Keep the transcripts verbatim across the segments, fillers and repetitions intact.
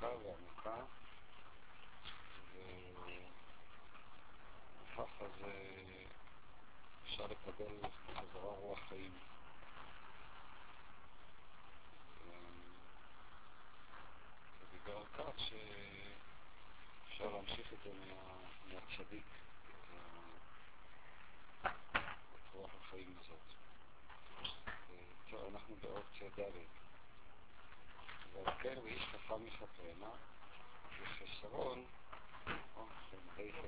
עמוקה ועמוקה, וככה זה אפשר לקבל חזרה רוח חיים. ובגלל כך שאפשר להמשיך את זה מהצדיק, את רוח החיים הזאת. טוב, אנחנו באופציה ד'. ועל כן ואיש חכם יכפרנה, וחסרון, או, חמדי חן.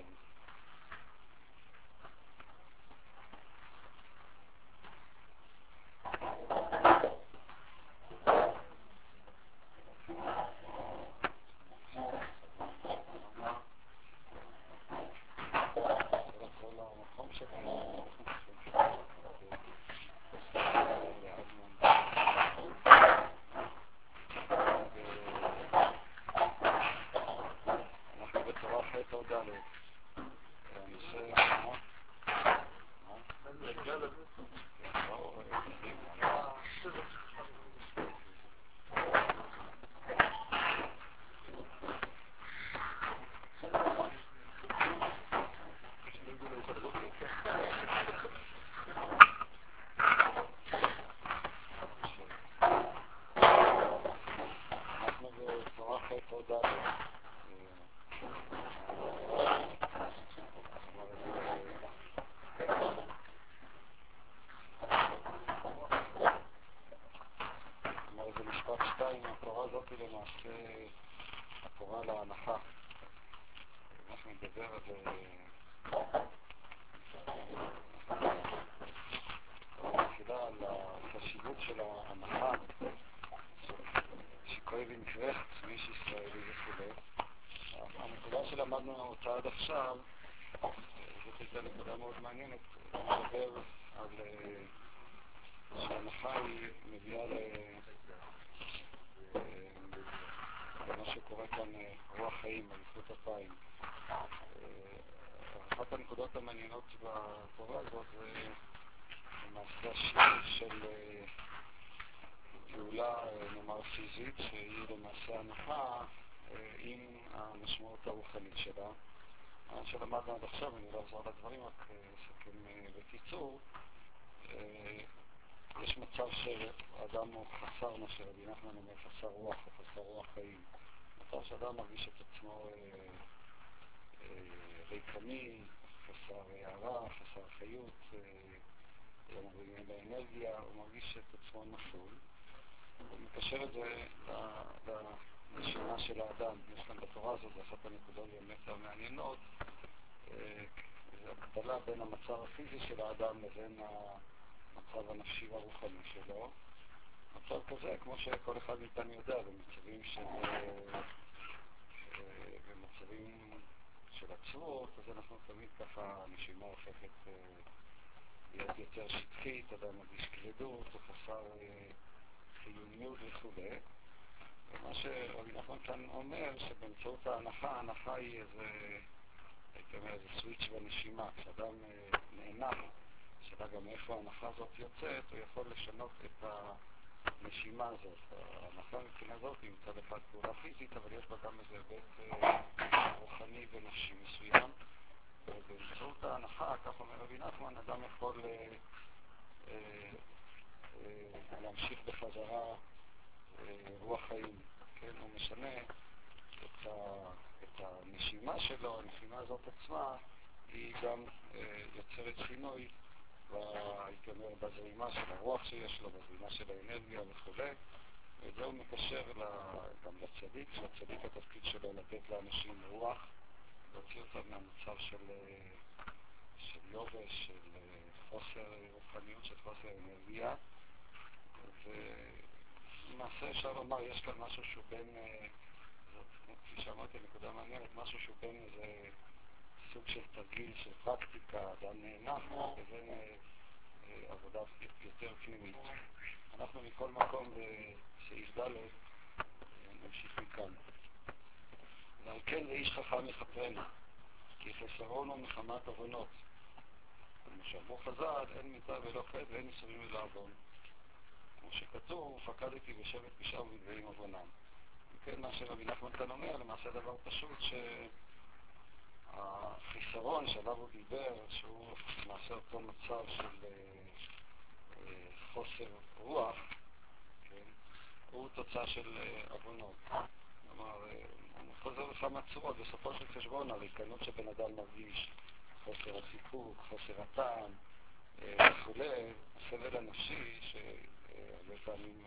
למדנו אותה עד עכשיו, זאת הייתה נקודה מאוד מעניינת, לדבר על שההנחה היא מביאה למה שקורה כאן רוח חיים, אליפות אפיים. אחת הנקודות המעניינות בתורה הזאת זה למעשה השילוב של פעולה נאמר פיזית, שהיא למעשה הנחה עם המשמעות הרוחנית שלה. מה שלמדנו עד עכשיו, אני לא אחזור על הדברים, רק אסכם בקיצור. יש מצב שאדם הוא חסר, מה שרבי נחמן אומר, חסר רוח או חסר רוח חיים. מצב שאדם מרגיש את עצמו ריקני, חסר הערה, חסר חיות, לא מרגיש באנרגיה, הוא מרגיש את עצמו נפול. הוא מקשר את זה לנשימה של האדם. יש כאן בתורה הזאת, זה אחת הנקודות באמת המעניינות, זה הקבלה בין המצב הפיזי של האדם לבין המצב הנפשי והרוחני שלו. מצב כזה, כמו שכל אחד מאיתנו יודע, במצבים של במצבים של עצרות, אז אנחנו תמיד ככה, הנשימה הופכת להיות יותר שטחית, אדם מרגיש כבדות, הוא חסר חיוניות וכו'. ומה שרבי נחמן כאן אומר, שבאמצעות ההנחה, ההנחה היא איזה, הייתי אומר, איזה סוויץ' בנשימה. כשאדם נהנח, שאלה גם איפה ההנחה הזאת יוצאת, הוא יכול לשנות את הנשימה הזאת. ההנחה מבחינה זאת היא מצד אחד פעולה פיזית, אבל יש בה גם איזה היבט רוחני ונפשי מסוים. ובאמצעות ההנחה, כך אומר רבי נחמן, אדם יכול להמשיך בחזרה רוח חיים. כן, הוא משנה את, ה, את הנשימה שלו, הנשימה הזאת עצמה, היא גם אה, יוצרת שינוי, והייתי אומר, בזרימה של הרוח שיש לו, בזרימה של האנרגיה וכו'. ואת זה הוא מקשר גם לצדיק, שהצדיק התפקיד שלו לתת לאנשים רוח, להוציא אותם מהמצב של, של יובש, של חוסר רוחניות, של חוסר אנרגיה. ולמעשה אפשר לומר, יש כאן משהו שהוא בין, זאת, כפי שאמרתי, נקודה מעניינת, משהו שהוא בין איזה סוג של תרגיל, של פרקטיקה, אדם נהנח, לבין עבודה יותר פנימית. אנחנו מכל מקום בסעיף ד' נמשיך מכאן. ועל כן ואיש חכם יכפרנה, כי חסרון הוא מחמת עוונות. כמו שאמרו חז"ל, אין מיתה ולא חטא ואין ייסורים ולא עוון. כמו שכתוב, פקדתי בשבט פשעם ובגבעים עוונם. כן, מה שרבי נחמן כאן אומר, למעשה דבר פשוט, שהחיסרון שעליו הוא דיבר, שהוא למעשה אותו מצב של חוסר רוח, כן, הוא תוצאה של עוונות. כלומר, הוא חוזר בכמה צורות, בסופו של חשבון, הריקנות שבן אדם מרגיש, חוסר הסיפוק, חוסר הטעם, וכולי, הסבל הנפשי, שהרבה פעמים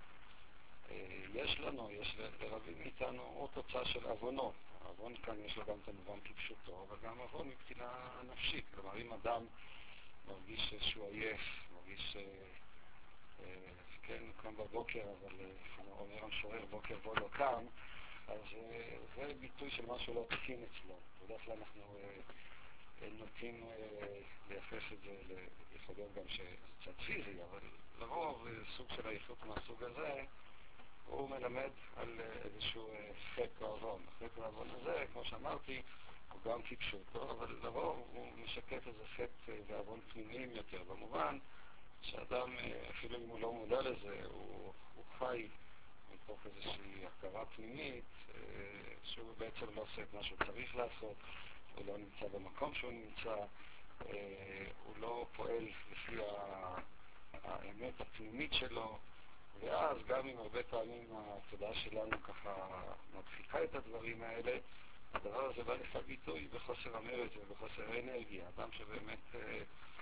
יש לנו, יש לרבים מאיתנו, הוא תוצאה של עוונות. העוון כאן יש לו גם את המובן כפשוטו, אבל גם עוון מבחינה נפשית. כלומר, אם אדם מרגיש שהוא עייף, מרגיש, כן, הוא קם בבוקר, אבל אומר המשורר, בוקר בו לא קם, אז זה ביטוי של משהו לא תקין אצלו. בדרך כלל אנחנו נוטים לייחס את זה, יכול להיות גם שזה קצת פיזי, אבל לרוב סוג של עייפות מהסוג הזה, הוא מלמד על איזשהו חטא או עוון. החטא והעוון הזה, כמו שאמרתי, הוא גם כפשוטו, אבל לרוב הוא משקף איזה חטא ועוון פנימיים יותר, במובן שאדם, אפילו אם הוא לא מודע לזה, הוא, הוא חי מתוך איזושהי הכרה פנימית, שהוא בעצם לא עושה את מה שהוא צריך לעשות, הוא לא נמצא במקום שהוא נמצא, הוא לא פועל לפי האמת הפנימית שלו, ואז גם אם הרבה פעמים התודעה שלנו ככה מדחיקה את הדברים האלה, הדבר הזה בא לך ביטוי בחוסר המרץ ובחוסר אנרגיה. אדם שבאמת אה,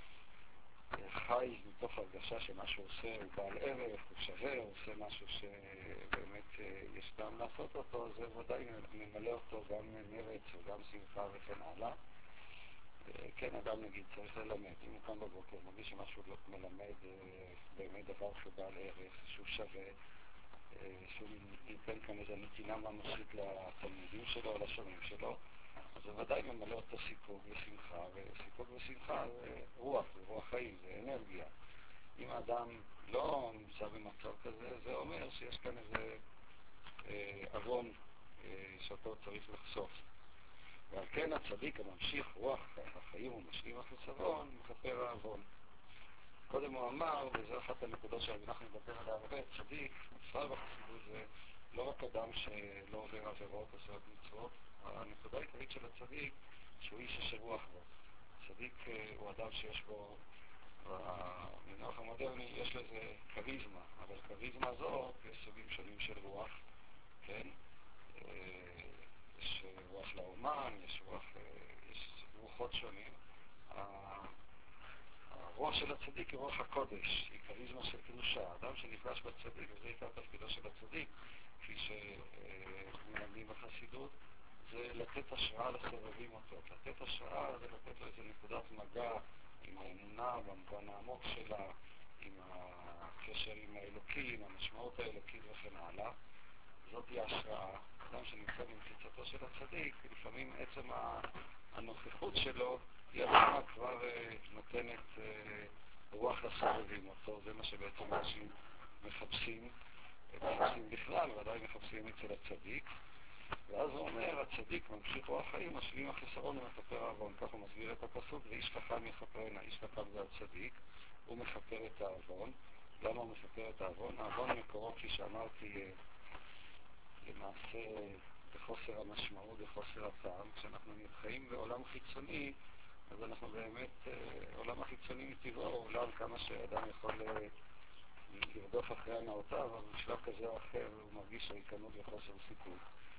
חי מתוך הרגשה שמה שהוא עושה הוא בעל ערך, הוא שווה, הוא עושה משהו שבאמת אה, יש טעם לעשות אותו, זה ודאי ממלא אותו גם מרץ וגם שמחה וכן הלאה. כן, אדם נגיד צריך ללמד, אם הוא קם בבוקר, מרגיש שמשהו לא מלמד באמת דבר שהוא בעל ערך, שהוא שווה, שהוא ייתן כאן איזו נתינה ממשית לתלמידים שלו, לשומעים שלו, אז זה ודאי ממלא אותו סיפוק ושמחה, וסיפוק ושמחה זה רוח, זה רוח חיים, זה אנרגיה. אם האדם לא נמצא במצב כזה, זה אומר שיש כאן איזה עוון שאותו צריך לחשוף. ועל כן הצדיק הממשיך רוח החיים ומשלים החיסרון מכפר העוון. קודם הוא אמר, וזו אחת הנקודות שאנחנו נדבר עליה הרבה, צדיק, בכלל בחסידות זה לא רק אדם שלא עובר עבירות, עושה מצוות, הנקודה העיקרית של הצדיק שהוא איש אשר רוח בו. צדיק הוא אדם שיש בו, במינוח המודרני יש לזה כריזמה, אבל כריזמה הזאת יש סוגים שונים של רוח, כן? יש רוח לאומן, יש רוח, יש רוחות שונים. הרוח של הצדיק היא רוח הקודש, היא כריזמה של קדושה. האדם שנפגש בצדיק, וזה עיקר תפקידו של הצדיק, כפי שמלמדים בחסידות, זה לתת השראה לסובבים אותו. לתת השראה זה לתת לו איזו נקודת מגע עם האמונה, במובן העמוק שלה, עם הקשר עם האלוקים, המשמעות האלוקית וכן הלאה. זאת היא ההשראה. אדם שנמצא במחיצתו של הצדיק, לפעמים עצם הנוכחות שלו היא עצמה כבר נותנת רוח לסובבים אותו. זה מה שבעצם אנשים מחפשים, מחפשים בכלל, ודאי מחפשים אצל הצדיק. ואז הוא אומר, הצדיק ממשיך רוח חיים, משלים החיסרון ומכפר העוון. כך הוא מסביר את הפסוק, ואיש חכם יכפרנה. איש חכם זה הצדיק, הוא מכפר את העוון. למה הוא מכפר את העוון? העוון מקורו, כפי שאמרתי, למעשה בחוסר המשמעות, בחוסר הטעם. כשאנחנו חיים בעולם חיצוני, אז אנחנו באמת, עולם החיצוני מטבעו הוא עולם כמה שאדם יכול לרדוף אחרי הנאותיו, אבל בשלב כזה או אחר הוא מרגיש ריקנות וחוסר סיפוק.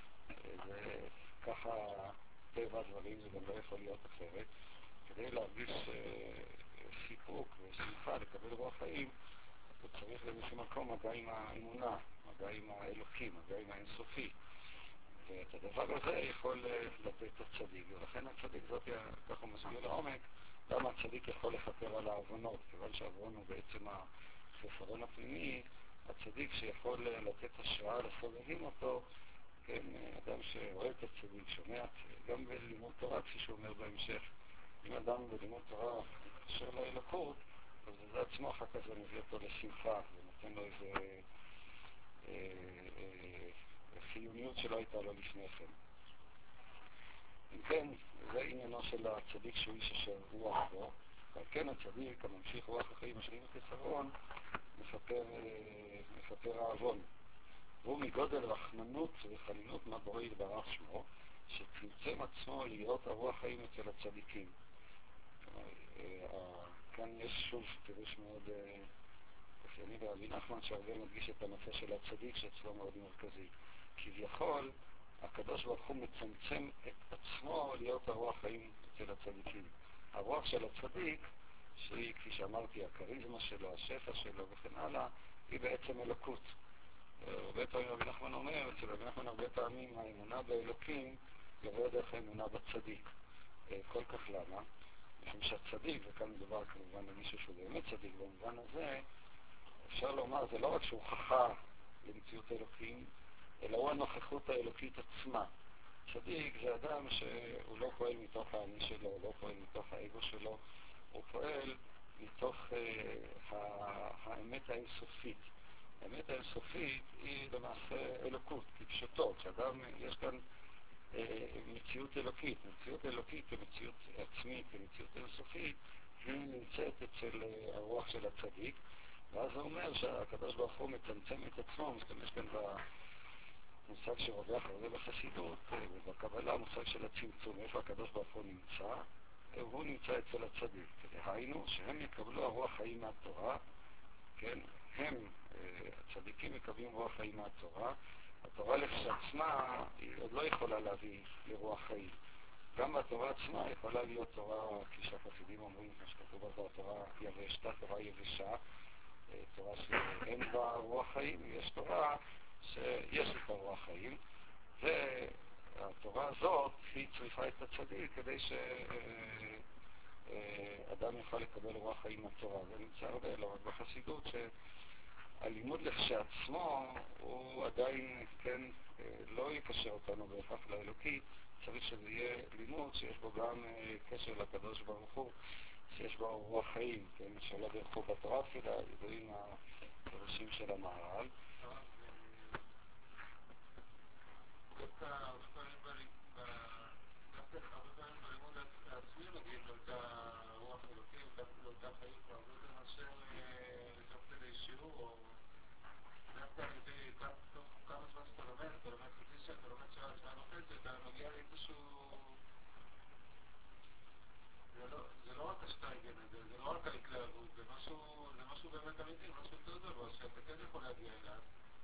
וככה טבע הדברים, זה גם לא יכול להיות אחרת. כדי להרגיש סיפוק ושמחה, לקבל רוח חיים, הוא צריך באיזשהו מקום מגע עם האמונה, מגע עם האלוקים, מגע עם האינסופי. ואת הדבר הזה יכול לתת הצדיק, ולכן הצדיק, זאת כך הוא מסביר לעומק, למה הצדיק יכול לכפר על העוונות, כיוון שהעוון הוא בעצם החיסרון הפנימי, הצדיק שיכול לתת השראה לסובבים אותו, כן, אדם שרואה את הצדיק, שומע, גם בלימוד תורה, כפי שהוא אומר בהמשך, אם אדם בלימוד תורה מתקשר לאלוקות, אז זה עצמו אחר כך זה מביא אותו לשמחה, ונותן לו איזה אה, אה, חיוניות שלא הייתה לו לפני כן. אם כן, זה עניינו של הצדיק שהוא איש אשר רוח בו, ועל כן הצדיק הממשיך רוח החיים משלים החיסרון מכפר, מכפר העוון. והוא מגודל רחמנות וחלילות מה בורא יתברך שמו, שצמצם עצמו להיות הרוח חיים אצל הצדיקים. כאן יש שוב פירוש מאוד אופייני ברבי נחמן, שהרבה מדגיש את הנושא של הצדיק שאצלו מאוד מרכזי. כביכול, הקדוש ברוך הוא מצמצם את עצמו להיות הרוח חיים אצל הצדיקים. הרוח של הצדיק, שהיא, כפי שאמרתי, הכריזמה שלו, השפע שלו וכן הלאה, היא בעצם אלוקות. הרבה פעמים רבי נחמן אומר, אצל רבי נחמן הרבה פעמים האמונה באלוקים יבוא דרך האמונה בצדיק. כל כך למה? משום שהצדיק, וכאן מדובר כמובן למישהו שהוא באמת צדיק במובן הזה, אפשר לומר, זה לא רק שהוא הוכחה למציאות אלוקים, אלא הוא הנוכחות האלוקית עצמה. צדיק זה אדם שהוא לא פועל מתוך האני שלו, הוא לא פועל מתוך האגו שלו, הוא פועל מתוך uh, האמת האינסופית. האמת האינסופית היא למעשה אלוקות, כפשוטו, שאדם, יש כאן uh, מציאות אלוקית. מציאות אלוקית כמציאות עצמית, כמציאות אינסופית, היא נמצאת אצל uh, הרוח של הצדיק, ואז זה אומר שהקדוש ברוך הוא מצמצם את עצמו, משתמש כאן במושג שרווח הרבה בחסידות, ובקבלה, מושג של הצמצום, איפה הקדוש ברוך הוא נמצא, הוא נמצא אצל הצדיק. דהיינו, שהם יקבלו הרוח חיים מהתורה, כן, הם, הצדיקים מקבלים רוח חיים מהתורה, התורה לכשעצמה היא עוד לא יכולה להביא לרוח חיים. גם בתורה עצמה יכולה להיות תורה, כפי שהחסידים אומרים, כמו שכתוב בה, תורה יבשת, תורה יבשה, תורה שאין בה רוח חיים, יש תורה שיש איתה רוח חיים, והתורה הזאת היא צריכה את הצדיק כדי שאדם יוכל לקבל רוח חיים מהתורה. זה נמצא הרבה, לא רק בחסידות, שהלימוד לכשעצמו הוא עדיין, כן, לא יקשר אותנו בהכרח לאלוקי, צריך שזה יהיה לימוד שיש בו גם קשר לקדוש ברוך הוא, שיש בו רוח חיים, כן, שלא דרכו בתורה תפילה, ידועים הפירושים של המהר"ל. דווקא הרבה פעמים בלימוד העצמי מגיעים לאותה רוח אלוקים, לאותה חיים, הרבה יותר מאשר תוך כדי שיעור, או דווקא על ידי תוך כמה זמן שאתה לומד, אתה לומד חצי שעה, אתה לומד שעה, שעה וחצי, אתה מגיע לאיזשהו... זה לא רק השטייגן הזה, זה לא רק ההתלהבות, זה משהו באמת אמיתי, משהו יותר גדול, שאתה כן יכול להגיע אליו,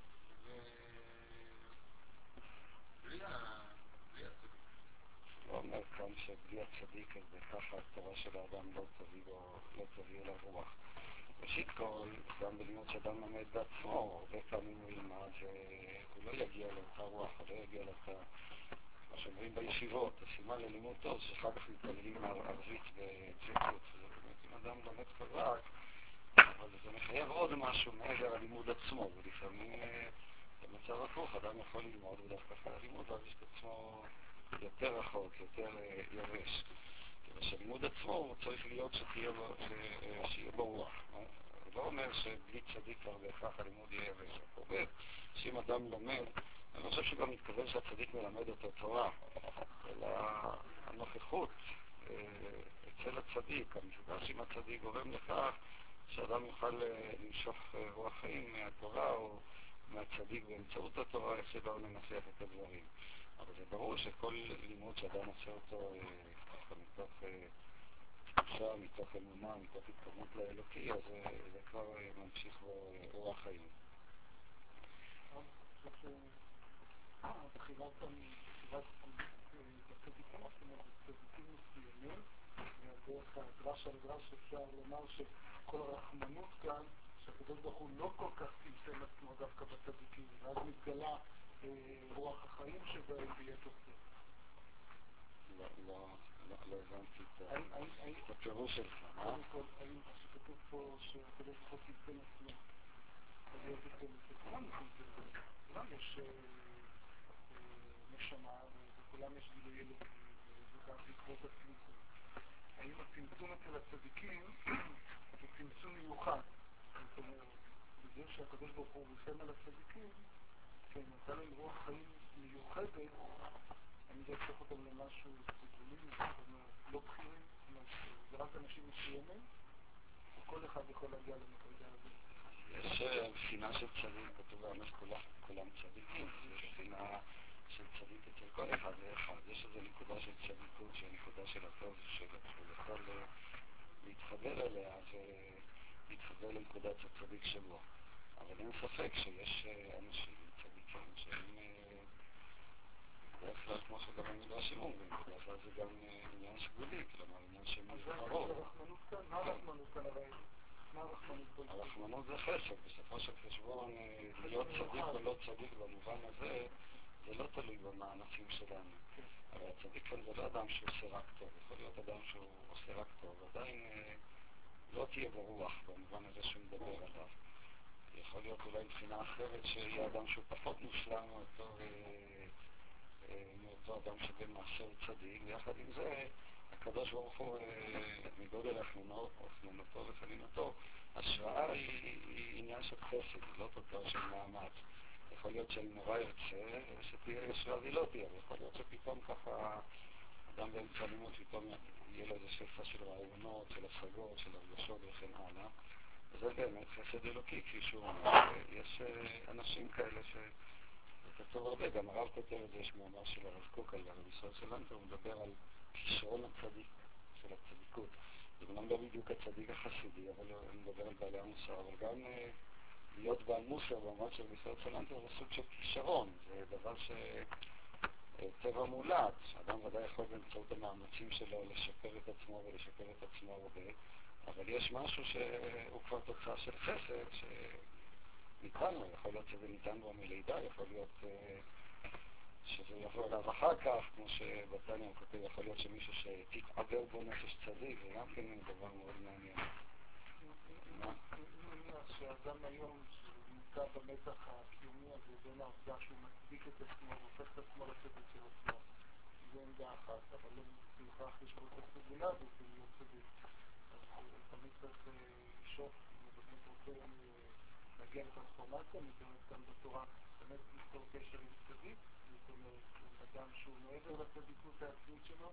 ובלי הצדיק. לא אומר כאן שבלי הצדיק, אז בכך התורה של האדם לא תביא אליו רוח. ראשית כל, גם בלימוד שאדם לומד בעצמו, הרבה פעמים הוא ילמד שהוא לא יגיע לאותה רוח, הוא לא יגיע לאותה... מה שאומרים בישיבות, הסימן ללימוד טוב, שאחר כך מתפללים ערבית וג'קות, ובאמת אם אדם לומד חזק, אבל זה מחייב עוד משהו מעבר הלימוד עצמו, ולפעמים במצב הפוך, אדם יכול ללמוד, ודווקא אחרי הלימוד להרגיש את עצמו יותר רחוק, יותר יבש. כדי שהלימוד עצמו הוא צריך להיות שתהיה בו, שיהיה בו רוח. זה לא אומר שבלי צדיק כבר בהכרח הלימוד יהיה יבש. הוא אומר שאם אדם לומד, אני חושב שגם מתכוון שהצדיק מלמד אותו תורה, אלא הנוכחות אצל הצדיק, המפגש עם הצדיק גורם לכך שאדם יוכל למשוך רוח חיים מהתורה או מהצדיק באמצעות התורה, איך שלא ננסח את הדברים. אבל זה ברור שכל לימוד שאדם עושה אותו מתוך תחושה, מתוך אמונה, מתוך התקרבות לאלוקי, אז זה כבר ממשיך רוח חיים. תחילת הצדיקים, צדיקים מסוימים, ודרך הדרש על דרש אפשר לומר שכל הרחמנות כאן, שהקדוש ברוך הוא לא כל כך צמצם עצמו דווקא בצדיקים, ואז מתגלה רוח החיים שבהם ביתר שאת. לא, לא, לא הבנתי את הפירוש שלך, מה? קודם כל, האם שכתוב פה שהקדוש ברוך הוא צמצם עצמו, אז יהיה צמצם עצמו, כולם צמצם, כולם יש נשמה, וכולם יש גילוי אלוקי, וגם בעקבות הצמצום. האם הצמצום אצל הצדיקים הוא צמצום מיוחד? זאת אומרת, בזה שהקדוש ברוך הוא ריחם על הצדיקים, כן, נתן להם רוח חיים מיוחדת, אני לא אצטרך אותם למשהו סגולים, זאת אומרת, לא בחירים, זה רק אנשים מסוימים, וכל אחד יכול להגיע למקרה הזה. יש בחינה של צדיק, כתוב באמת כולם צדיקים, יש בחינה של צדיק אצל כל אחד ואחד. יש איזו נקודה של צדיקות, שהיא נקודה של הטוב, שהוא יכול להתחבר אליה ולהתחבר לנקודת הצדיק שלו. אבל אין ספק שיש אנשים צדיקים שהם בדרך כלל, כמו שגם המדרשים אומרים, בדרך כלל זה גם עניין שגולי, כלומר עניין שמזמרות. מה הרחמנות כאן הרי? הרחמנות זה חסד, בסופו של חשבון להיות צדיק או לא צדיק במובן הזה זה לא תלוי במאמצים שלנו. אבל הצדיק כאן זה לא אדם שהוא עושה רק טוב, יכול להיות אדם שהוא עושה רק טוב, עדיין לא תהיה ברוח במובן הזה שהוא מדבר עליו. יכול להיות אולי מבחינה אחרת שיהיה אדם שהוא פחות מושלם מאותו אדם שבמעשר צדיק, ויחד עם זה הקדוש ברוך הוא מגודל החנונתו וחנינתו, השראה היא עניין של חסד, היא לא תוצאה של מאמץ. יכול להיות שאני נורא ירצה שתהיה ישרה והיא לא תהיה, ויכול להיות שפתאום ככה אדם באמצע לימוד פתאום יהיה לו איזה שפע של רעיונות, של השגות, של הרגשות וכן הלאה. וזה באמת חסד אלוקי, כפי שהוא אומר. יש אנשים כאלה ש... זה כתוב הרבה, גם הרב כותב את זה, יש מאמר של הרב קוק על הרב ישראל שלנטר, הוא מדבר על כישרון הצדיק, של הצדיקות. זה גם לא בדיוק הצדיק החסידי, אבל הוא מדבר על בעלי המוסר, אבל גם להיות בעל מוסר במובן של הרב ישראל שלנטר זה סוג של כישרון, זה דבר שטבע מולד, שאדם ודאי יכול באמצעות המאמצים שלו לשפר את עצמו ולשפר את עצמו הרבה, אבל יש משהו שהוא כבר תוצאה של חסד, שניתן לו, יכול להיות שזה ניתן לו מלידה, יכול להיות שזה יבוא אליו אחר כך, כמו שבתניא הוא כותב, יכול להיות שמישהו שתתעבר בו נפש צדיק, זה גם כן דבר מאוד מעניין. אני מניח שאדם היום שנמצא במתח הקיומי הזה בין העובדה שהוא מצדיק את עצמו, הופך את עצמו לצדיק של עצמו, זה עמדה אחת, אבל לא בהכרח יש בו את הסגולה הזאת להיות צדיק. אז תמיד צריך לשאוף, אם הוא באמת רוצה להגיע לטרנספורמציה, מתארת כאן בתורה, באמת ליצור קשר עם צדיק, זאת אומרת, אדם שהוא מעבר לצדיקות העצמית שלו.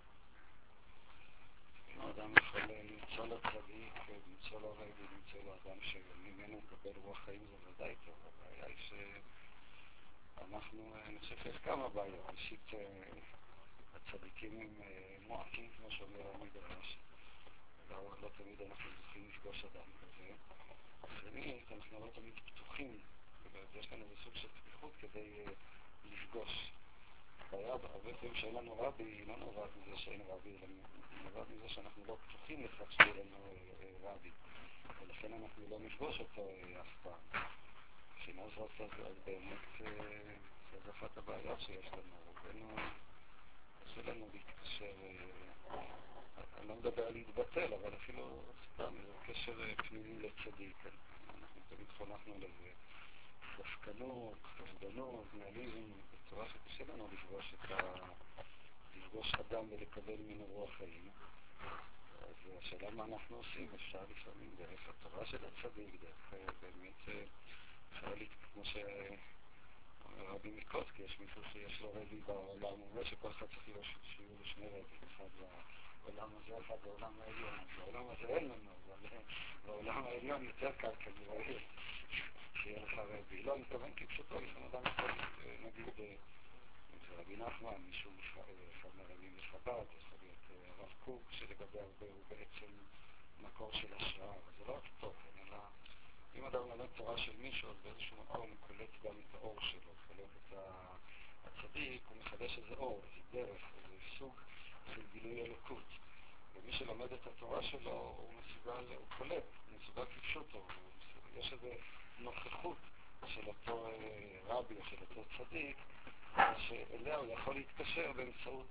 אם האדם יכול למצוא לצדיק, למצוא לו רגע, למצוא לו אדם שממנו מקבל רוח חיים, זה ודאי טוב. הבעיה היא שאנחנו, אני חושב שיש כמה בעיות. ראשית, הצדיקים הם מועטים, כמו שאומר המדרש. לא, לא תמיד אנחנו זוכים לפגוש אדם כזה. שנית, אנחנו לא תמיד פתוחים. יש לנו איזה סוג של פתיחות כדי לפגוש. הבעיה, הרבה פעמים שאין לנו רבי, לא נובעת מזה שאין רבי, אלא נובעת מזה שאנחנו לא פתוחים לכך שיהיה לנו רבי. ולכן אנחנו לא נפגוש אותו אף פעם. מבחינה זאת, אז באמת, זו אחת הבעיות שיש לנו. רובנו, קשה לנו להתקשר, אני לא מדבר על להתבטל, אבל אפילו סתם, זה קשר פנימי לצדיק. אנחנו תמיד חונכנו לזה. דווקנות, חסדנות, ניאליזם, בצורה שקשה לנו לפגוש את ה... לפגוש אדם ולקבל ממנו רוח חיים. אז השאלה מה אנחנו עושים, אפשר לפעמים דרך התורה של הצדיק, דרך באמת, אפשר לי, כמו שאומר רבי מקוצקי, יש מישהו שיש לו רבי בעולם, הוא אומר שכל אחד צריך שיהיו לו שני רבי, אחד בעולם הזה, אחד בעולם העליון. בעולם הזה אין לנו, אבל בעולם העליון יותר קל כנראה. שיהיה לך רבי. לא, אני מתכוון כפשוטו, לפעמים אדם יכול, נגיד, אם זה רבי נחמן, מישהו אחד מהרבים לחב"ד, יכול להיות הרב קוק, שלגבי הרבה הוא בעצם מקור של השראה, אבל זה לא רק תוכן, אלא אם אדם לומד תורה של מישהו, אז באיזשהו מקום הוא קולט גם את האור שלו, קולט את הצדיק, הוא מחדש איזה אור, איזה דרך, איזה סוג של גילוי אלוקות. ומי שלומד את התורה שלו, הוא מסוגל, הוא קולט, הוא מסוגל כפשוטו, יש איזה נוכחות של אותו רבי או של אותו צדיק, שאליה הוא יכול להתקשר באמצעות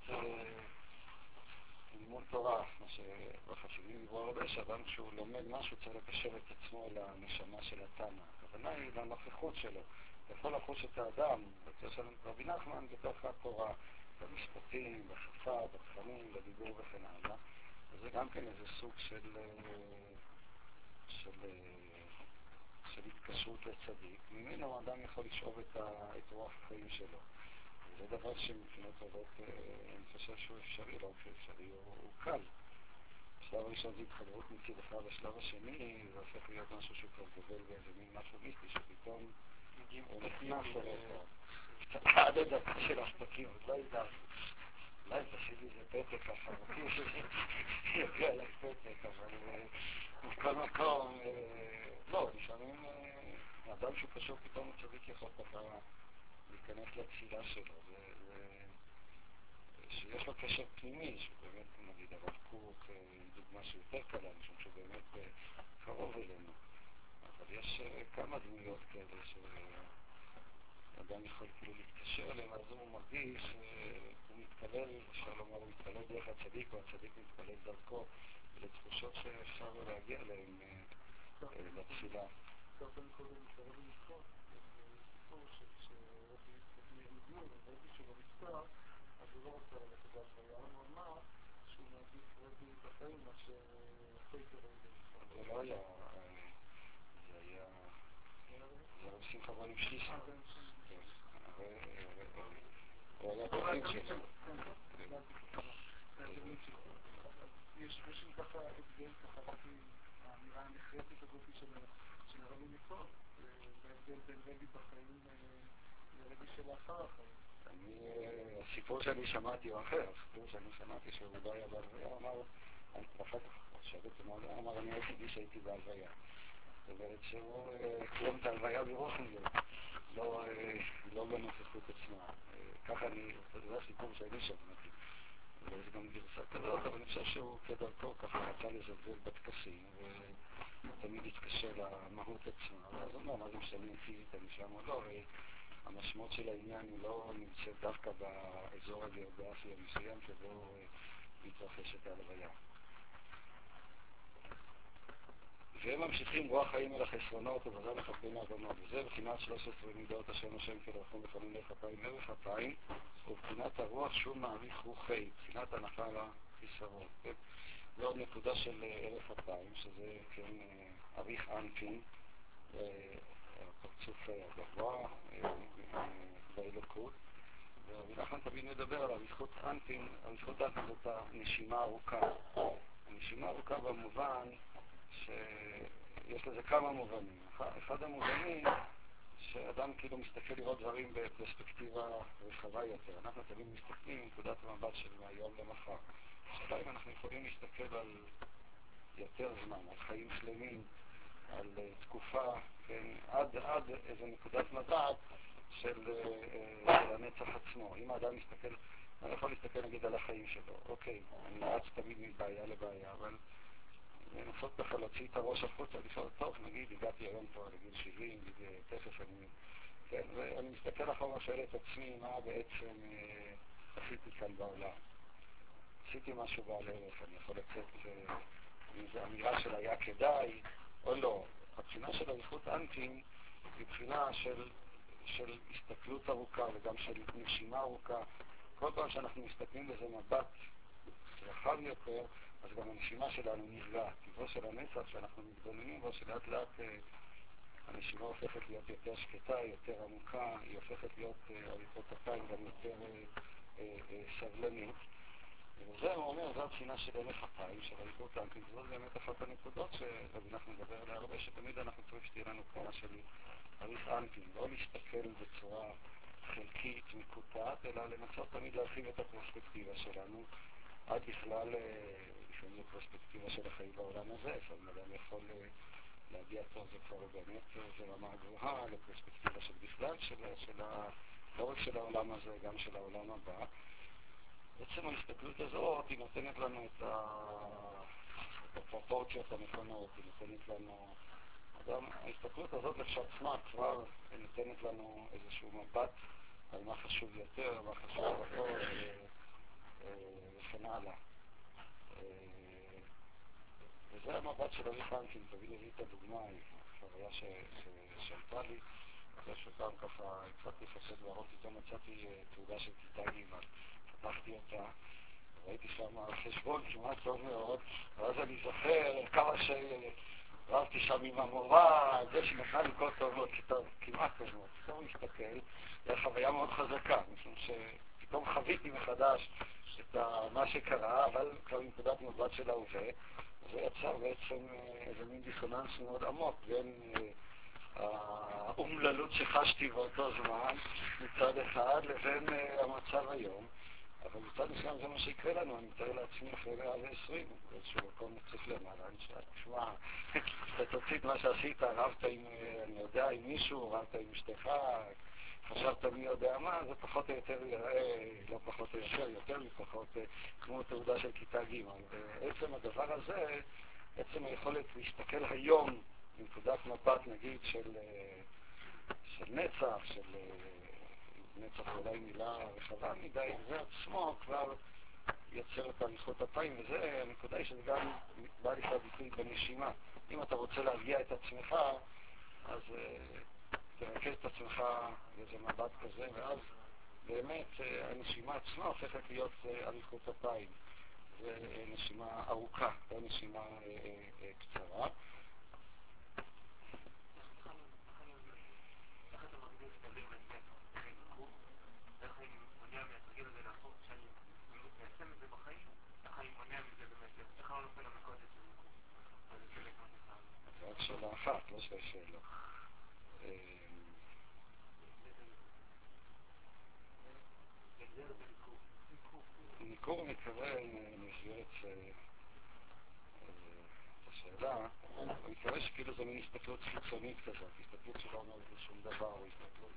לימוד תורה, מה שבחסידים דיברו הרבה, שאדם כשהוא לומד משהו צריך לקשר את עצמו לנשמה של התנא. הכוונה היא לנוכחות שלו. אתה יכול לחוש את האדם, בצורה של רבי נחמן, בתוך התורה, במשפטים, בשפה, בתכנים, בדיבור וכן הלאה. וזה גם כן איזה סוג של... של של התקשרות לצדיק, ממנו האדם יכול לשאוב את, ה, את רוח החיים שלו. וזה דבר שמבחינות רבות אני חושב שהוא אפשרי, לא אפשרי, הוא, הוא קל. השלב הראשון זה התחברות מצד אחד, השלב השני זה הופך להיות משהו שהוא כבר גובל באיזה מין משהו מיסטי שפתאום הוא נכנס אליך קצת עד הדקה של הפתקים, עוד לא ידעת. אולי תשיב לי זה פתק ככה, יגיע לך פתק, אבל בכל מקום, לא, לפעמים אדם שהוא קשור פתאום הוא צדיק יכול ככה להיכנס לתפילה שלו, שיש לו קשר פנימי, שהוא באמת, נגיד, הרב קוק, דוגמה שיותר קלה, משום שהוא באמת קרוב אלינו. אבל יש כמה דמויות כאלה שאדם יכול כאילו להתקשר אליהם, אז הוא מרגיש שהוא מתפלל, אפשר לומר, הוא מתפלל דרך הצדיק, או הצדיק מתפלל דרכו, ולתחושות שאפשר להגיע אליהם לתפילה. קודם קודם מתקרב למשחק, סיפור שרבי ירמיהו, רבי שלו נפטר, אז הוא לא רוצה ללכת להלוויה, הוא אמר שהוא מעדיף רבי בחיים מאשר פייטר רבי. זה לא היה, זה היה, זה היה שמחה בו נמשיך. הוא היה בחיים שלו. יש שם ככה הבדל ככה לפי האמירה הנחרצת הזאת של הרבי מכל, והבדל בין רבי בחיים לרבי שלאחר החיים. הסיפור שאני שמעתי הוא אחר, הסיפור שאני שמעתי שהוא לא היה בהלוויה, הוא אמר, ואחר כך שאלתי מה הוא אמר, אני היחידי שהייתי בהלוויה. זאת אומרת שהוא קיים את ההלוויה ברוחניות, לא בנוכחות עצמה. ככה אני, זה הסיפור שאני שמעתי. ויש גם גרסה כזאת, אבל אני חושב שהוא כדרכו ככה רצה לזלזל בטקסים, ותמיד התקשר למהות עצמה. ואז הוא אומר, מה זה משנה אם פיזית אני שם או לא, המשמעות של העניין היא לא נמצאת דווקא באזור הגיאוגרפי המסוים שבו מתרחשת ההלוויה. והם ממשיכים רוח חיים אל החסרונות ובזה לחפים מהבנות, וזה בחינת שלוש עשרה מידות השם השם כדרכו בכלים לך אפיים ערך אפיים, ובחינת הרוח שום מעריך רוחי, בחינת הנחה לחיסרון. זו עוד נקודה של ערך אפיים, שזה כן עריך אנפין, הפרצוף הגבוה באלוקות, ואנחנו תמיד נדבר על עריכות אנפין. עריכות אנפין זאת הנשימה הארוכה. הנשימה הארוכה במובן שיש לזה כמה מובנים. אחד המובנים שאדם כאילו מסתכל לראות דברים בפרספקטיבה רחבה יותר. אנחנו תמיד מסתכלים מנקודת המבט של מהיום למחר. השאלה אם אנחנו יכולים להסתכל על יותר זמן, על חיים שלמים, על תקופה, כן, עד, עד איזו נקודת מבט של, של הנצח עצמו. אם האדם מסתכל, אני יכול להסתכל נגיד על החיים שלו. אוקיי, אני רץ תמיד מבעיה לבעיה, אבל לנסות ככה להוציא את הראש החוצה, לשאול, טוב, נגיד, הגעתי היום פה לגיל שבעים, תכף אני... כן, ואני מסתכל אחורה, שואל את עצמי, מה בעצם אה, עשיתי כאן בעולם. עשיתי משהו בעל ערך, אני יכול לצאת אה, איזו אמירה של היה כדאי, או לא. הבחינה של עריכות אנפין היא בחינה של, של הסתכלות ארוכה וגם של נשימה ארוכה. כל פעם שאנחנו מסתכלים בזה מבט רחב יותר, אז גם הנשימה שלנו נרגעת. טבעו של הנצח שאנחנו מתבוננים בו, שלאט לאט אה, הנשימה הופכת להיות יותר שקטה, יותר עמוקה, היא הופכת להיות עריכות אפיים גם יותר אה, אה, אה, סבלנית. וזה הוא אומר, זו הבחינה של ערך אפיים, של עריכות אנפין. זאת באמת אחת הנקודות שאנחנו נדבר עליה הרבה, שתמיד אנחנו צריכים שתהיה לנו בחינה של עריך אנפין, לא להסתכל בצורה חלקית, מקוטעת, אלא לנסות תמיד להרחיב את הפרספקטיבה שלנו, עד בכלל, לפעמים פרספקטיבה של החיים בעולם הזה, לפעמים אדם יכול להגיע פה, זה כבר באמת, זה רמה גבוהה, לפרספקטיבה של בכלל, של, של ה, לא רק של העולם הזה, גם של העולם הבא. בעצם ההסתכלות הזאת, היא נותנת לנו את, ה, את הפרופורציות הנכונות, היא נותנת לנו, גם ההסתכלות הזאת לכשעצמה כבר נותנת לנו איזשהו מבט על מה חשוב יותר, מה חשוב פחות, וכן הלאה. וזה המבט של עריך אנפין, תמיד הביא את הדוגמה, החוויה ששלטה לי, אחרי שפעם ככה התחלתי לפסד להראות, פתאום מצאתי תעודה של כיתה ג', פתחתי אותה, ראיתי שם חשבון כמעט טוב מאוד, ואז אני זוכר כמה שרבתי שם עם המורה, זה שנתנה לי כל טובות, כמעט טובות, פתאום מסתכל, זו חוויה מאוד חזקה, משום שפתאום חוויתי מחדש את מה שקרה, אבל כבר מנקודת מבט של ההווה, זה יצר בעצם איזה מין דיסוננס מאוד עמוק בין האומללות שחשתי באותו זמן מצד אחד לבין המצב היום. אבל מצד מסוים זה מה שיקרה לנו, אני מתאר לעצמי אחרי מאה ועשרים, באיזשהו מקום נצטרך למעלה, אני שואל, תשמע, אתה תוציא את מה שעשית, רבת עם, אני יודע, עם מישהו, רבת עם אשתך, חשבת מי יודע מה, זה פחות או יותר יראה, לא פחות או יותר, יותר מפחות, כמו תעודה של כיתה ג'. בעצם הדבר הזה, בעצם היכולת להסתכל היום, מנקודת מבט נגיד של, של נצח, של נצח אולי מילה רחבה מדי, זה עצמו כבר יוצר את אריכות אפיים, וזה הנקודה היא שזה גם בא לפני ביטוי בנשימה. אם אתה רוצה להרגיע את עצמך, אז תרכז את עצמך באיזה מבט כזה, ואז באמת הנשימה עצמה הופכת להיות אריכות אפיים. זה נשימה ארוכה, לא נשימה קצרה. זה רק שאלה אחת, לא שתי שאלות. ניכור מתכוון, במסגרת את השאלה, אני מקווה שכאילו זו מין הסתכלות חיצונית כזאת, הסתכלות שלא אומרת לשום דבר, או הסתכלות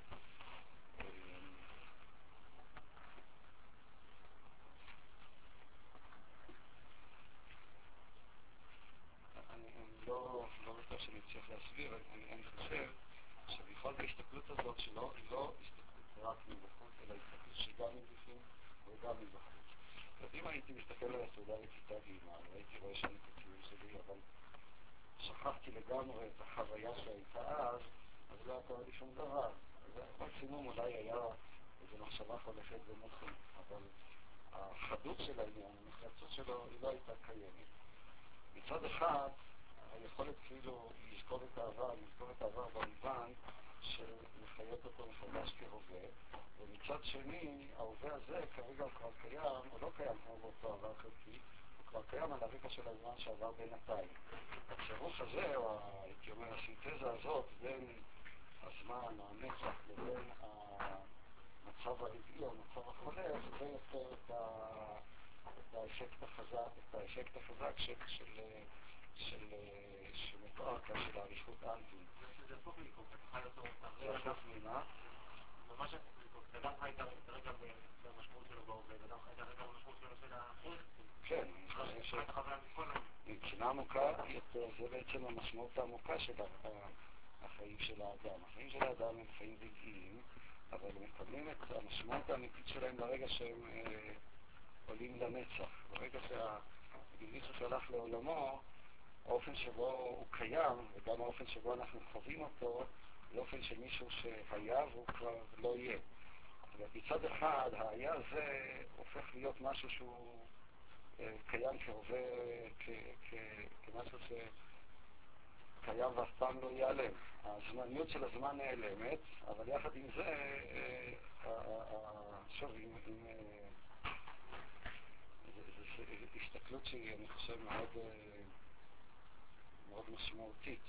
לא בטוח שאני צריך להסביר, אני חושב שבכל ההסתכלות הזאת שלא לא הסתכלות רק מבחוץ, אלא הסתכלות שגם מבפנים וגם מבחוץ. אז אם הייתי מסתכל על הסעודה לכיתה ג' הייתי רואה שאני כתיאור שלי, אבל שכחתי לגמרי את החוויה שהייתה אז, אז לא היה קורה לי שום דבר. מקסימום אולי היה איזו מחשבה חולפת במוחי, אבל החדות של העניין, הנחרצות שלו, היא לא הייתה קיימת. מצד אחד, היכולת כאילו לזכור את העבר, לזכור את העבר במובן שמחיות אותו מחדש כהווה, ומצד שני, ההווה הזה כרגע הוא כבר קיים, הוא לא קיים כמו באותו עבר חלקי, הוא כבר קיים על הרקע של הזמן שעבר בינתיים. הצירוף הזה, או הייתי אומר, הסינתזה הזאת, בין הזמן, הנצח, לבין המצב הרגעי או המצב החולף, זה יוצר את האפקט החזק, את האפקט החזק של, של, של, שמתואר כאן של האריכות אנטים. זה הפוך ליקום, אתה חי אותו... זה הפוך מימה? ממש הפוך ליקום, אתה גם חי את הרגע במשמעות שלו בהווה, וגם חי את הרגע במשמעות שלו של האחר. כן, אני חושב ש... מבחינה עמוקה, זה בעצם המשמעות העמוקה של החיים של האדם. החיים של האדם הם חיים רגעיים, אבל הם מקבלים את המשמעות האמיתית שלהם ברגע שהם אה, עולים לנצח. ברגע שהגיליצו שהלך לעולמו, האופן שבו הוא קיים, וגם האופן שבו אנחנו חווים אותו, זה אופן של מישהו שהיה והוא כבר לא יהיה. ובצד אחד, היה הזה הופך להיות משהו שהוא אה, קיים כהווה, כ- כ- כמשהו שקיים ואף פעם לא ייעלם. הזמניות של הזמן נעלמת, אבל יחד עם זה, אה, שוב, עם, עם, זו הסתכלות שהיא, אני חושב, מאוד, מאוד משמעותית.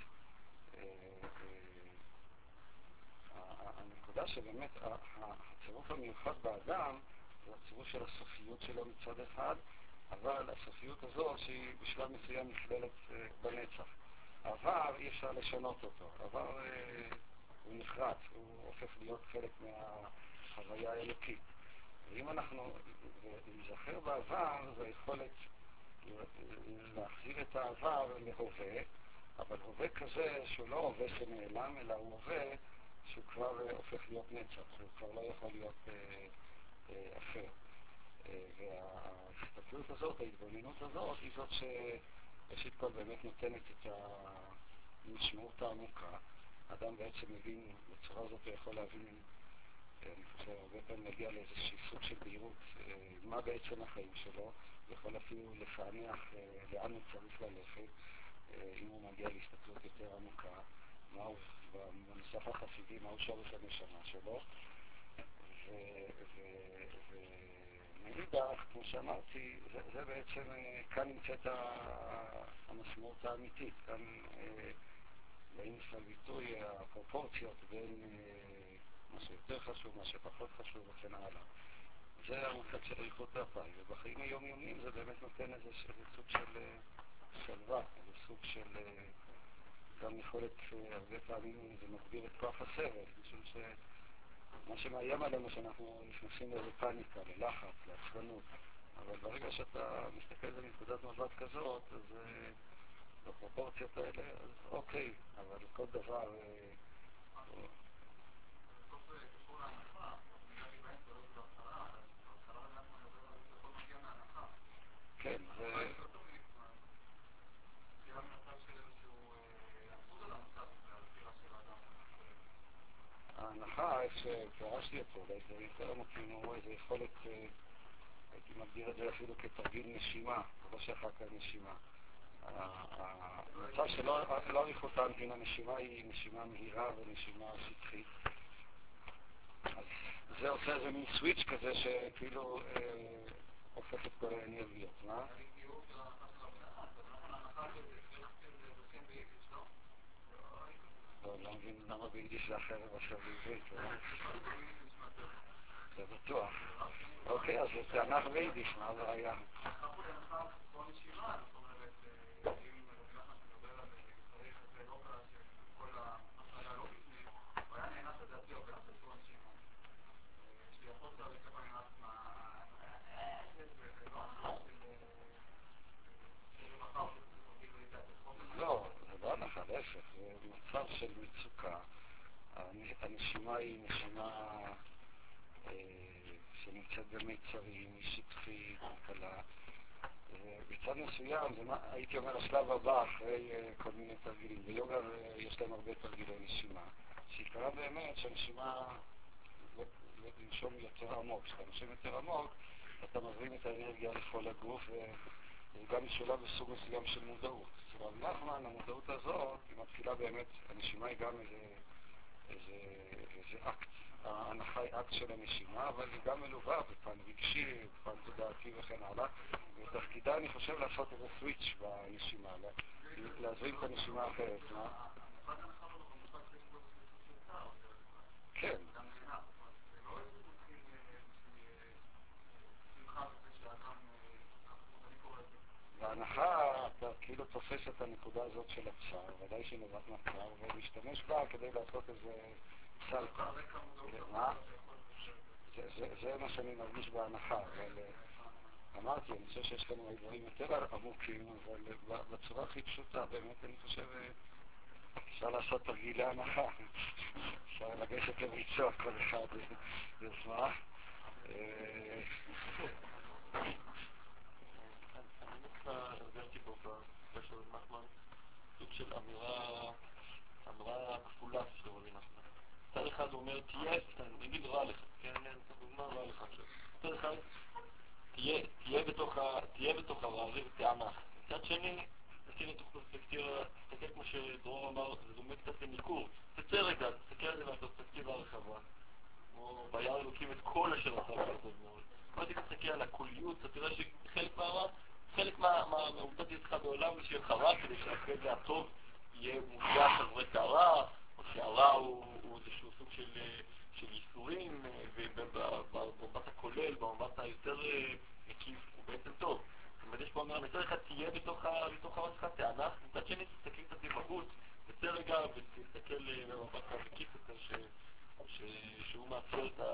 הנקודה שבאמת הצירוף המיוחד באדם זה הצירוף של הסופיות שלו מצד אחד, אבל הסופיות הזו שהיא בשלב מסוים נכללת בנצח. העבר אי אפשר לשנות אותו, העבר הוא נחרץ, הוא הופך להיות חלק מהחוויה האלוקית. ואם אנחנו נזכר בעבר, זה יכולת להחזיר את העבר להווה, אבל הווה כזה שהוא לא הווה שנעלם, אלא הוא הווה שהוא כבר הופך להיות נצח, הוא כבר לא יכול להיות אה, אה, אחר. אה, וההסתכלות הזאת, ההתבוננות הזאת, היא זאת שראשית כל באמת נותנת את המשמעות העמוקה. האדם בעצם מבין, בצורה הזאת הוא יכול להבין, אני חושב, הרבה פעמים להגיע לאיזושהי סוג של בהירות, אה, מה בעצם החיים שלו, יכול אפילו לפענח אה, לאן הוא צריך ללכת, אה, אם הוא מגיע להסתכלות יותר עמוקה, מהו במנוסח החסידי, מהו שורש הנשמה שלו, ומאידך שאמרתי, זה, זה בעצם, כאן נמצאת המשמעות האמיתית, כאן באים לפעמים ביטוי הפרופורציות בין מה שיותר חשוב, מה שפחות חשוב וכן הלאה. זה המושג של איכות והפעי, ובחיים היומיומיים זה באמת נותן איזה סוג של שלווה, איזה סוג של גם יכולת, הרבה פעמים זה מגביר את כוח הסבל, משום שמה שמאיים עלינו שאנחנו נכנסים לאיזה פאניקה, ללחץ, לעצבנות, אבל ברגע שאתה מסתכל על נקודת מבט כזאת, אז בפרופורציות האלה, אז אוקיי, אבל כל דבר כן, זה... ההנחה, איך שפרשתי אותו, אולי זה יותר עמוקים, הוא איזו יכולת, הייתי מגדיר את זה אפילו כתרגיל נשימה, לא שאחר כך נשימה. המצב שלא עריכות האנטין, הנשימה היא נשימה מהירה ונשימה שטחית. אז זה עושה איזה מין סוויץ' כזה שכאילו הופך את כל האנרגיות, מה? לא מבין למה ביידיש זה אחרת מאשר בעברית, זה בטוח. אוקיי, אז זה תענך ביידיש, מה הבעיה? לא, זה לא הנחה, להפך, זה מצב של מצוקה. הנשימה היא נשימה שנמצאת במיצרים, היא שטחית, קלה. בצד מסוים, זה מה, הייתי אומר, השלב הבא אחרי כל מיני תרגילים. ביוגה יש להם הרבה תרגילי נשימה, שעיקרה באמת שהנשימה לנשום יותר עמוק. כשאתה נושם יותר עמוק, אתה מזרים את האנרגיה לכל הגוף, וזה גם משולב בסוג מסוים של מודעות. אצל רבי נחמן, המודעות הזאת, היא מתחילה באמת, הנשימה היא גם איזה, איזה, איזה אקט. ההנחה היא אקט של הנשימה, אבל היא גם מלווה בפן רגשי, בפן תודעתי וכן הלאה. ותפקידה, אני חושב, לעשות איזה סוויץ' בנשימה, להזרים את הנשימה אחרת, מה? כן. בהנחה אתה כאילו תופס את הנקודה הזאת של הצער, ודאי שנובעת מהצער, ולהשתמש בה כדי לעשות איזה סלטה. מה? זה מה שאני מרגיש בהנחה, אבל אמרתי, אני חושב שיש לנו דברים יותר עמוקים, אבל בצורה הכי פשוטה, באמת אני חושב, אפשר לעשות תרגילי הנחה, אפשר לגשת לביצוע כל אחד, יוזמה. הרגשתי פה בקשר נחמן סוג של אמירה אמירה כפולה של רבי נחמן. צד אחד הוא אומר, תהיה, אני אגיד רע לך, כן, זה דוגמה רע לך עכשיו. צד אחד, תהיה בתוך הרערי ותענך. מצד שני, תסתכל לתוך פרספקטיבה, תסתכל כמו שדרור אמר, זה דומה קצת לניכור. תצא רגע, תסתכל על זה מהפרספקטיבה הרחבה. כמו ביער אלוקים את כל אשר עשה לעשות מאוד. לא תסתכל על הקוליות, אתה תראה שחלק מהרע, חלק מהעובדות יצחה בעולם ושיהיה לך רע, כדי שאחרי זה הטוב יהיה מושגח על רקע הרע, או שהרע הוא איזשהו סוג של ייסורים, ובמבט הכולל, במבט היותר מקיף, הוא בעצם טוב. זאת אומרת, יש פה אומר, מצד אחד תהיה בתוך המצחת תענך, מצד שני תסתכל קצת במהות, תצא רגע ותסתכל במבט המקיף יותר, שהוא מאפשר את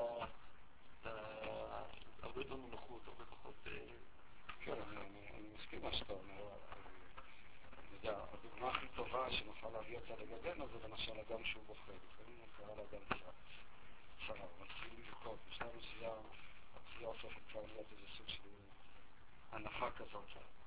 הרבה יותר מנוחות, הרבה פחות... כן, אני מסכים מה שאתה אומר. הדוגמה הכי טובה שנוכל להביא אותה לגבינו זה למשל אדם שהוא בוחר. לפעמים הוא קרא לאדם צרה, הוא מתחיל לבכות. בשלב מסוים הבחייה הופכת כבר להיות איזה סוג של הנחה כזאת.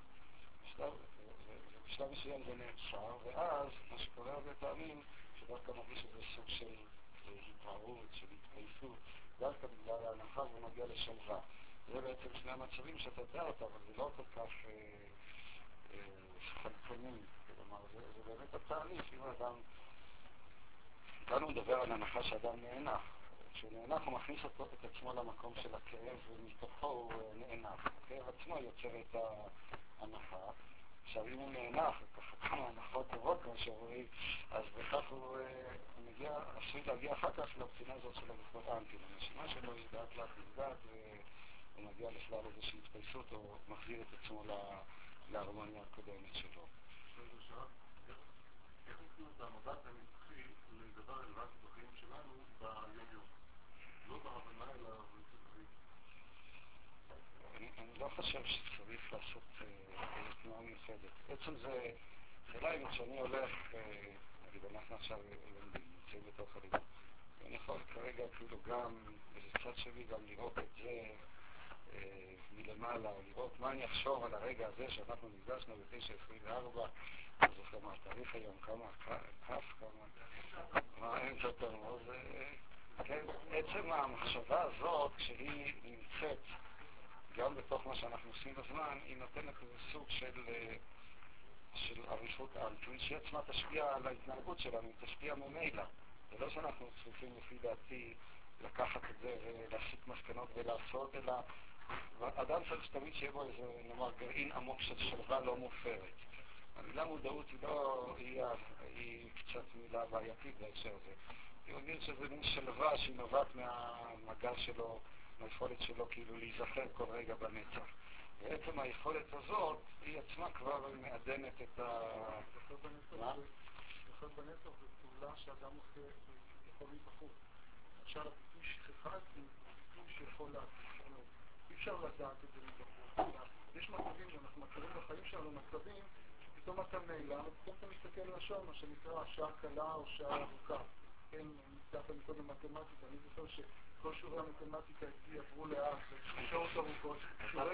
בשלב מסוים זה נעצר, ואז מה שקורה הרבה פעמים שדווקא מרגיש איזה סוג של התערות, של התקייפות, דווקא בגלל ההנחה זה מגיע לשלווה. זה בעצם שני המצבים שאתה יודע אותה, אבל זה לא כל כך חלקוני. כלומר, זה באמת התהליך. אם האדם, כאן הוא מדבר על הנחה שאדם נהנה. כשהוא נאנח הוא מכניס אותו, את עצמו למקום של הכאב ומתוכו הוא נאנח. הכאב עצמו יוצר את ההנחה. עכשיו אם הוא נאנח, ככה כמה הנחות טובות כמו שאומרים, אז בכך הוא מגיע, עשוי להגיע אחר כך לבחינה הזאת של הלכות האנטי. הנשימה שלו היא דעת לאט נפגעת והוא מגיע לשלל איזושהי התפייסות או מחזיר את עצמו להרמוניה הקודמת שלו. איך נתנו את המבט הנצחי לדבר רלוונטי בחיים שלנו ביום-יום? לא בהבנה אלא בנצחי. אני לא חושב שצריך לעשות איזו תנועה מיוחדת. בעצם זה, שאלה אם כשאני הולך, נגיד אנחנו עכשיו נמצאים בתוך הלימוד, ואני יכול כרגע כאילו גם, איזה צד שלי גם לראות את זה מלמעלה, לראות מה אני אחשוב על הרגע הזה שאנחנו נפגשנו ב-תשע עשרים וארבע, אני זוכר מה התאריך היום, כמה כף, כמה, מה אמצע תמוז, כן, עצם המחשבה הזאת, כשהיא נמצאת גם בתוך מה שאנחנו עושים בזמן, היא נותנת איזה סוג של, של עריכות אנטי, שהיא עצמה תשפיע על ההתנהגות שלנו, היא תשפיע ממילא. זה לא שאנחנו צריכים לפי דעתי לקחת את זה ולהסיק מסקנות ולעשות, אלא אדם צריך שתמיד שיהיה בו איזה, נאמר, גרעין עמוק של שלווה לא מופרת. המילה מודעות היא לא, היא, היא קצת מילה בעייתית בהקשר הזה. אני מבין שזה מין שלווה שהיא נובעת מהמגע שלו, מהיכולת שלו כאילו להיזכר כל רגע בנצח. בעצם היכולת הזאת היא עצמה כבר מעדנת את ה... מה? זכר בנצח זה פעולה שאדם עושה, יכול להתבחור. עכשיו הביטוי שכחה זה ביטוי שיכול להתבחור. אי אפשר לדעת את זה להתבחור. יש מצבים, אנחנו מכירים בחיים שלנו מצבים, שפתאום אתה נעלם, ופתאום אתה מסתכל לשעון, מה שנקרא שעה קלה או שעה ארוכה. כן, נצטרך מקודם מתמטיקה, אני זוכר שכל שיעורי המתמטיקה אצלי עברו לאט, שעות ארוכות. שיעורי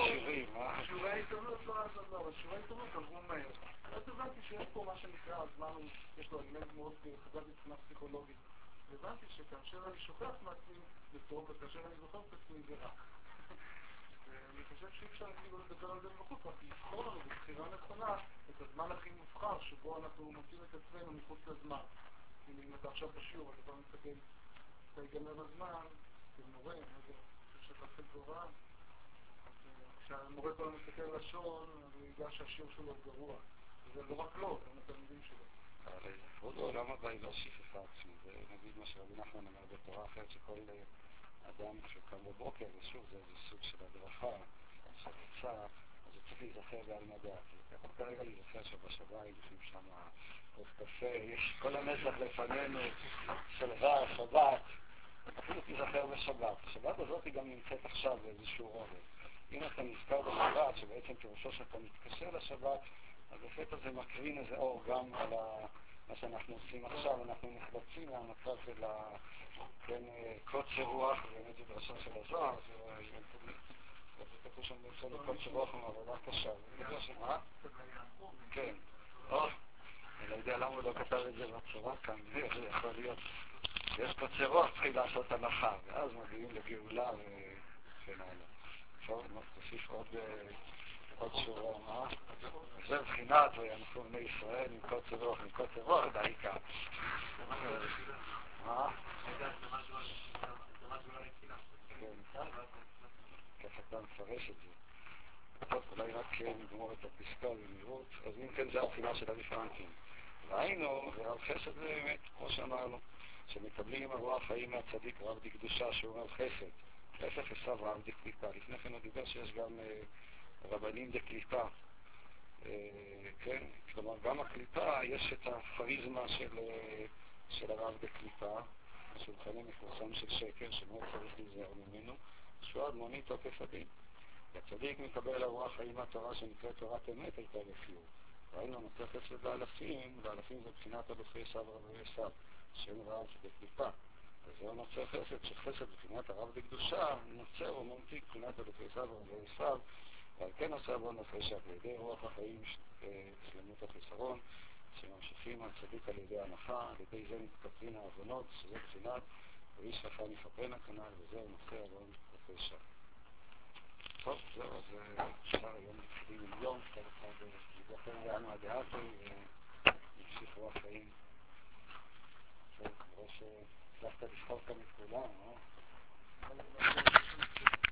עיתונות לא אז לא, אבל שיעורי עיתונות עברו מהר. אז הבנתי שיש פה מה שנקרא, הזמן יש לו אלמנט מאוד חזק מבחינה פסיכולוגית. והבנתי שכאשר אני שוכח מעצמי זה טוב, וכאשר אני זוכר את עצמי זה רע. ואני חושב שאי אפשר כאילו לדבר על זה בחוץ, רק לבחור לנו בבחירה נכונה את הזמן הכי מובחר שבו אנחנו מוצאים את עצמנו מחוץ לזמן. אם אתה עכשיו בשיעור, אתה כבר מסתכל, אתה ייגמר הזמן, כמורה, אני חושב שאתה עושה גורם, כשהמורה כבר מסתכל על השעון, הוא ידע שהשיעור שלו גרוע. וזה לא רק לא, גם התלמידים שלו. אבל עוד העולם הבא היא לא שכחה עצמי, זה נגיד מה שרבי נחמן אומר בתורה אחרת שכל אדם שקם בבוקר, ושוב זה איזה סוג של הדרכה, שרצה, אז הוא צריך להיזכר בעל מדעת. יכול כרגע להיזכר שבשביים, לפעמים שם כוס קפה, יש כל הנצח לפנינו, שלווה, שבת, אפילו תיזכר בשבת. השבת הזאת היא גם נמצאת עכשיו באיזשהו רובד. אם אתה נזכר בשבת, שבעצם פירושו שאתה מתקשר לשבת, אז לפתע זה מקרין איזה אור גם על מה שאנחנו עושים עכשיו. אנחנו נחלצים מהמצב של קוצר רוח, באמת זו דרשה של הזוהר, וכתוב שם למצוא לקוצר רוח עם עבודה קשה. מה? כן. אני לא יודע למה הוא לא כתב את זה בצורה כאן, זה יכול להיות. יש קוצר רוח, צריכים לעשות הנחה, ואז מגיעים לגאולה וכן הלאה. עכשיו תוסיף עוד שורה, מה? זה בחינת ואנחנו בני ישראל עם קוצר רוח, עם קוצר רוח, זה העיקר. מה? ככה אתה מפרש את זה. טוב, אולי רק נגמור את הפסקה במהירות. אז אם כן, זה הבחינה של הרפרנטים. ראינו, ועל חסד זה באמת, כמו שאמרנו, שמקבלים הרוח חיים מהצדיק רב דקדושה שהוא אומר חסד. להפך עשיו רב דקליפה. לפני כן הוא דיבר שיש גם רבנים דקליפה. כן, כלומר גם הקליפה יש את הכריזמה של, של הרב דקליפה, השולחני מפורסם של שקר, שמאוד צריך להיזהר ממנו, שהוא אדמוני תוקף הדין. הצדיק מקבל הרוח חיים מהתורה שנקראת תורת אמת הייתה לפיור. ראינו נוצר חסד לאלפים, ואלפים זה בחינת אלופי עשיו רבי עשיו, שם רב דקליפה. אז זהו נוצר חסד, שחסד בחינת הרב דקדושה, נוצר וממתיק בחינת אלופי עשיו רבי עשיו, ועל כן עושה בו נפש על ידי רוח החיים שלמות החיסרון, שממשיכים הצדיק על ידי הנחה, על ידי זה מתקפלים העוונות, שזה בחינת ואיש לך נכפנה כנ"ל, וזהו נושא עוון הפשע. טוב, זהו, אז אפשר היום מתחילים עם יום, כל אחד ידחר לענו הדעתי ונמשיך רוח חיים. טוב, ראש הצלחת לבחור כאן את כולם, אה?